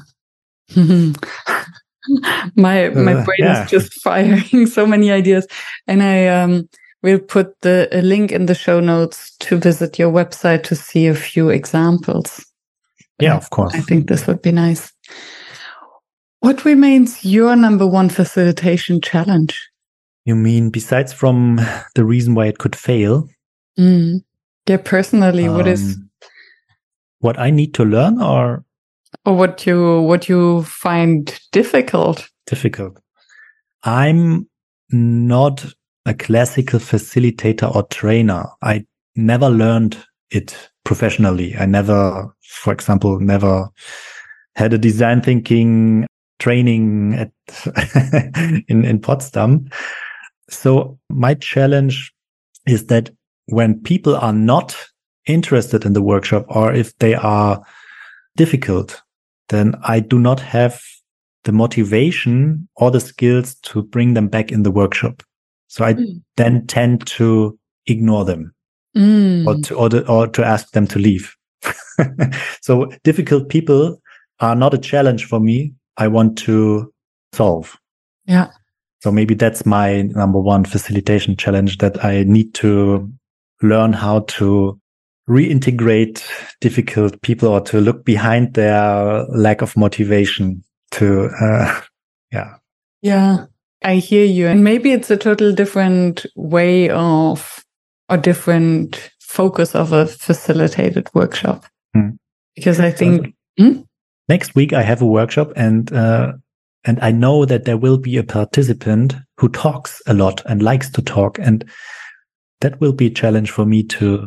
my my uh, brain yeah. is just firing so many ideas, and I um will put the a link in the show notes to visit your website to see a few examples. Yeah, of course. I think this would be nice. What remains your number one facilitation challenge? You mean besides from the reason why it could fail? Mm. Yeah, personally, um, what is what I need to learn, or or what you what you find difficult? Difficult. I'm not a classical facilitator or trainer. I never learned it professionally. I never, for example, never had a design thinking training at in, in Potsdam. So my challenge is that when people are not interested in the workshop, or if they are difficult, then I do not have the motivation or the skills to bring them back in the workshop. So I mm. then tend to ignore them mm. or to, or, the, or to ask them to leave. So difficult people are not a challenge for me. I want to solve. Yeah. So maybe that's my number one facilitation challenge, that I need to learn how to reintegrate difficult people, or to look behind their lack of motivation to, uh, yeah. Yeah, I hear you. And maybe it's a total different way of, or different focus of a facilitated workshop. Hmm. Because I think so, hmm? next week I have a workshop, and, uh, and I know that there will be a participant who talks a lot and likes to talk. And that will be a challenge for me to,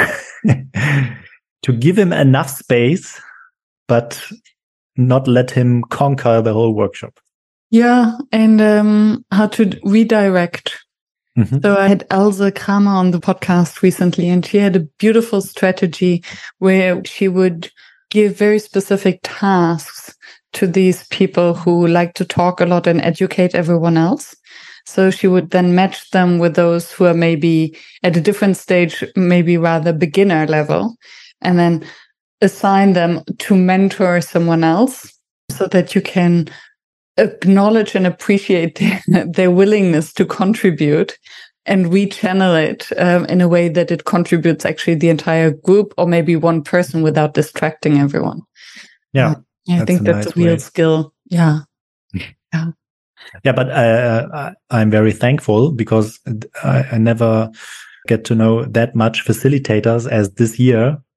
to give him enough space, but not let him conquer the whole workshop. Yeah, and um, how to redirect. Mm-hmm. So I had Else Kramer on the podcast recently, and she had a beautiful strategy where she would give very specific tasks to these people who like to talk a lot and educate everyone else. So she would then match them with those who are maybe at a different stage, maybe rather beginner level, and then assign them to mentor someone else, so that you can acknowledge and appreciate their, their willingness to contribute and rechannel it um, in a way that it contributes actually the entire group, or maybe one person, without distracting everyone. Yeah. Uh, I think a that's nice a real way. skill. Yeah. Yeah. Yeah, but uh, I'm very thankful, because I, I never get to know that much facilitators as this year.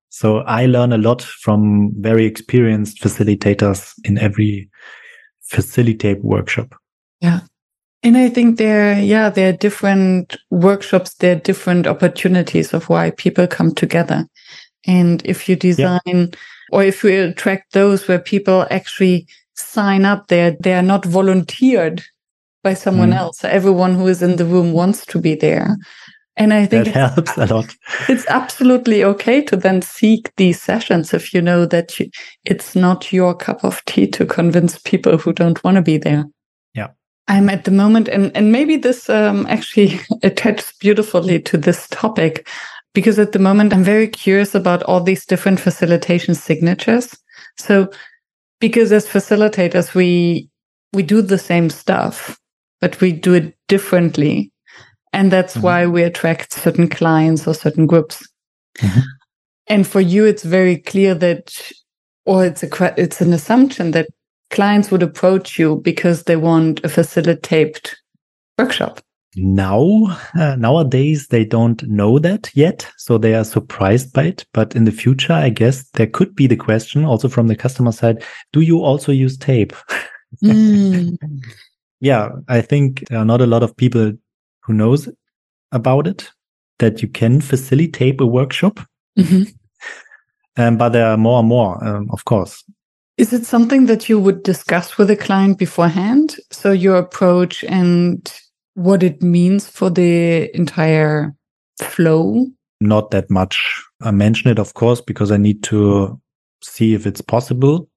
So I learn a lot from very experienced facilitators in every Facilitate workshop. Yeah. And I think there, yeah, there are different workshops, there are different opportunities of why people come together. And if you design yeah. or if you attract those where people actually sign up there, they are not volunteered by someone mm. else. Everyone who is in the room wants to be there. And I think that helps a lot. It's absolutely okay to then seek these sessions if you know that you, it's not your cup of tea to convince people who don't want to be there. Yeah. I'm at the moment, and, and maybe this um, actually attaches beautifully to this topic, because at the moment I'm very curious about all these different facilitation signatures. So because as facilitators, we we do the same stuff, but we do it differently. And that's mm-hmm. why we attract certain clients or certain groups. Mm-hmm. And for you, it's very clear that, or it's a it's an assumption that clients would approach you because they want a facilitated workshop. Now, uh, nowadays, they don't know that yet, so they are surprised by it. But in the future, I guess there could be the question also from the customer side: do you also use tape? Mm. Yeah, I think there are not a lot of people who knows about it, that you can facilitate a workshop. Mm-hmm. Um, but there are more and more, um, of course. Is it something that you would discuss with a client beforehand? So your approach and what it means for the entire flow? Not that much. I mention it, of course, because I need to see if it's possible.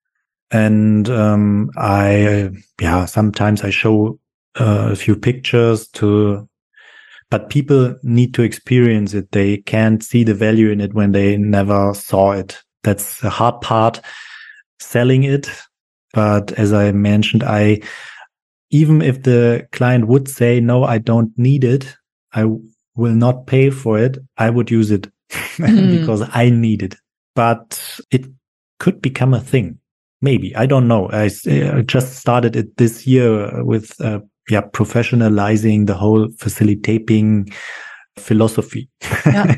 And um, I, yeah, sometimes I show Uh, a few pictures to, but people need to experience it. They can't see the value in it when they never saw it. That's the hard part, selling it. But as I mentioned, I, even if the client would say, no, I don't need it, I will not pay for it, I would use it mm. because I need it. But it could become a thing. Maybe. I don't know. I, I just started it this year with uh, yeah, professionalizing the whole facilitating philosophy. Yeah.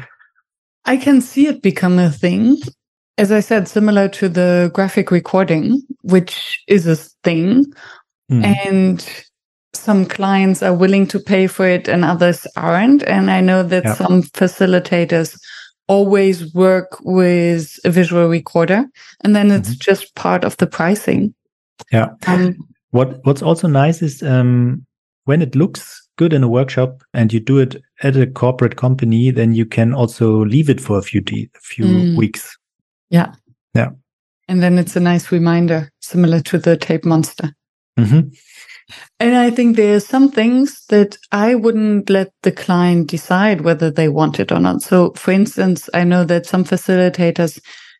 I can see it become a thing. As I said, similar to the graphic recording, which is a thing. Mm. And some clients are willing to pay for it and others aren't. And I know that yeah. some facilitators always work with a visual recorder, and then it's mm-hmm. just part of the pricing. Yeah. Um, What What's also nice is um, when it looks good in a workshop and you do it at a corporate company, then you can also leave it for a few de- a few mm. weeks. Yeah, yeah, and then it's a nice reminder, similar to the tape monster. Mm-hmm. And I think there are some things that I wouldn't let the client decide whether they want it or not. So, for instance, I know that some facilitators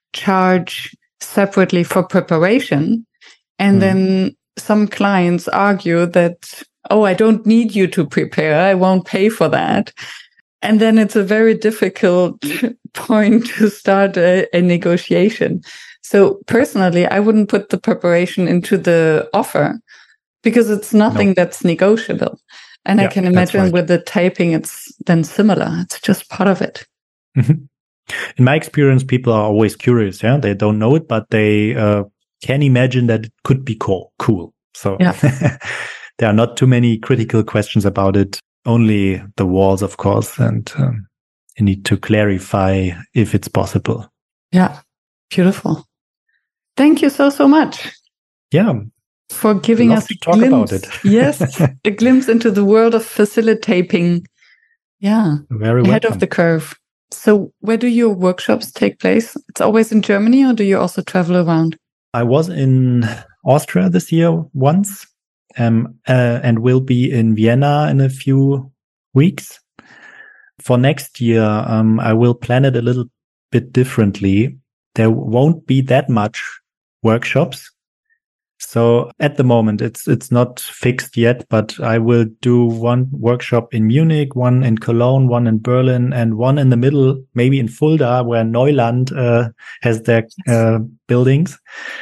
charge separately for preparation, and mm. then some clients argue that, oh, I don't need you to prepare. I won't pay for that. And then it's a very difficult point to start a, a negotiation. So personally, I wouldn't put the preparation into the offer because it's nothing no. that's negotiable. And yeah, I can imagine right. with the typing, it's then similar. It's just part of it. Mm-hmm. In my experience, people are always curious. Yeah, they don't know it, but they uh, can imagine that it could be cool. Cool. So yeah. there are not too many critical questions about it. Only the walls, of course, and um, you need to clarify if it's possible. Yeah, beautiful. Thank you so so much. Yeah, for giving Love us to a talk glimpse. about it. Yes, a glimpse into the world of facilitating. Yeah, very ahead welcome. of the curve. So where do your workshops take place? It's always in Germany, or do you also travel around? I was in Austria this year once, um, uh, and will be in Vienna in a few weeks. For next year, um, I will plan it a little bit differently. There won't be that much workshops. So at the moment, it's it's not fixed yet, but I will do one workshop in Munich, one in Cologne, one in Berlin, and one in the middle, maybe in Fulda, where Neuland uh, has their uh, buildings.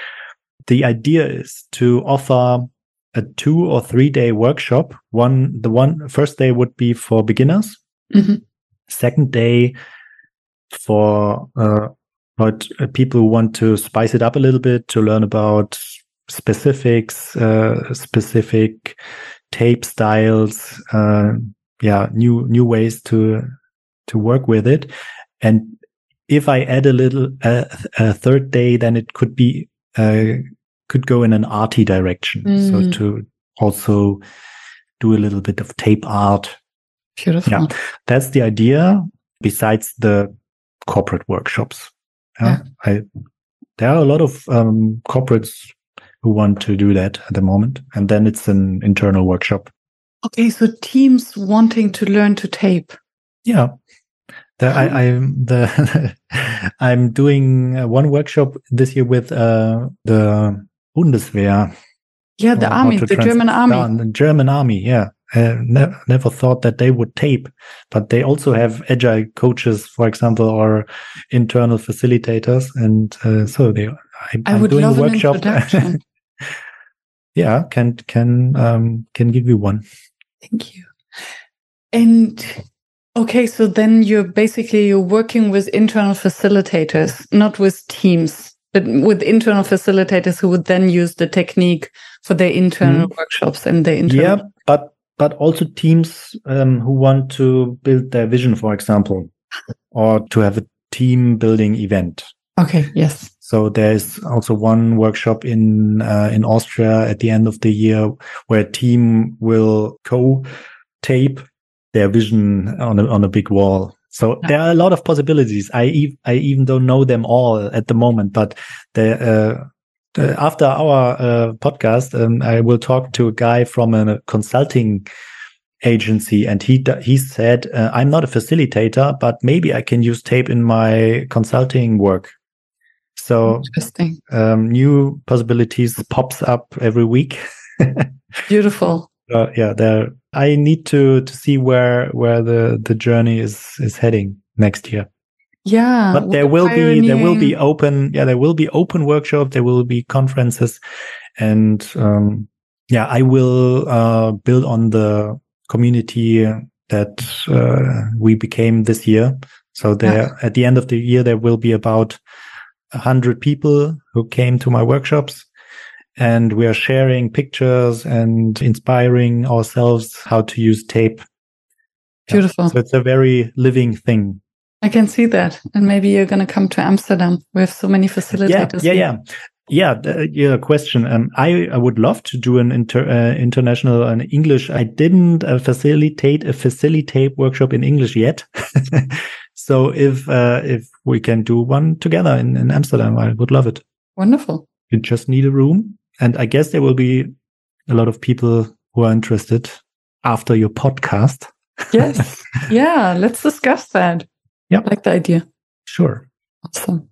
The idea is to offer a two or three day workshop. One, the one first day would be for beginners. Mm-hmm. Second day, for uh, but people who want to spice it up a little bit, to learn about specifics, uh, specific tape styles, uh, yeah, new new ways to to work with it. And if I add a little uh, a third day, then it could be uh, could go in an arty direction. Mm. So to also do a little bit of tape art. Beautiful. Yeah, that's the idea. Besides the corporate workshops, yeah, yeah. I, there are a lot of um, corporates who want to do that at the moment, and then it's an internal workshop. Okay, so teams wanting to learn to tape. Yeah, the, I, I'm the I'm doing one workshop this year with uh, the Bundeswehr. Yeah, the army, the German army. Yeah, the German army. Yeah. I ne- never thought that they would tape, but they also have agile coaches, for example, or internal facilitators. And uh, so they, I, I I'm would doing love a workshop. An introduction. Yeah, can can um, can give you one. Thank you. And okay, so then you're basically you're working with internal facilitators, not with teams, but with internal facilitators who would then use the technique for their internal mm. workshops and their internal. Yeah, but. But also teams um, who want to build their vision, for example, or to have a team building event. Okay. Yes. So there's also one workshop in uh, in Austria at the end of the year where a team will co-tape their vision on a, on a big wall. So yeah. There are a lot of possibilities. I e- I even don't know them all at the moment, but the. Uh, Uh, after our uh, podcast, um, I will talk to a guy from a consulting agency, and he he said, uh, "I'm not a facilitator, but maybe I can use tape in my consulting work." So, interesting. Um, new possibilities pops up every week. Beautiful. Uh, yeah, there. I need to to see where where the the journey is is heading next year. Yeah, but there will be there will be open yeah there will be open workshops, there will be conferences, and um yeah I will uh build on the community that uh, we became this year. So there yeah. At the end of the year there will be about a hundred people who came to my workshops, and we are sharing pictures and inspiring ourselves how to use tape. Beautiful. Yeah. So it's a very living thing. I can see that. And maybe you're going to come to Amsterdam. We have so many facilitators. Yeah, yeah, yeah. Yeah, uh, yeah, question. Um, I, I would love to do an inter, uh, international in English. I didn't uh, facilitate a facilitate workshop in English yet. So if uh, if we can do one together in, in Amsterdam, I would love it. Wonderful. You just need a room. And I guess there will be a lot of people who are interested after your podcast. Yes. Yeah, let's discuss that. Yeah. I like the idea. Sure. Awesome.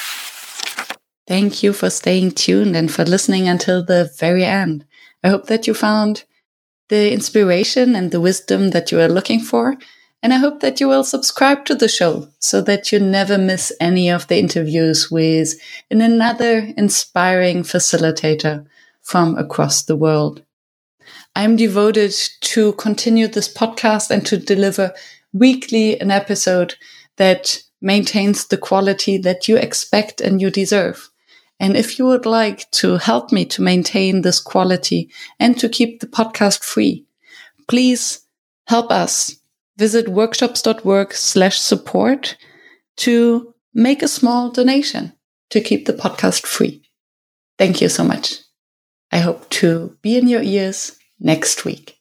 Thank you for staying tuned and for listening until the very end. I hope that you found the inspiration and the wisdom that you are looking for. And I hope that you will subscribe to the show so that you never miss any of the interviews with another inspiring facilitator from across the world. I'm devoted to continue this podcast and to deliver weekly an episode that maintains the quality that you expect and you deserve. And if you would like to help me to maintain this quality and to keep the podcast free, please help us. Visit workshops.work slash support to make a small donation to keep the podcast free. Thank you so much. I hope to be in your ears next week.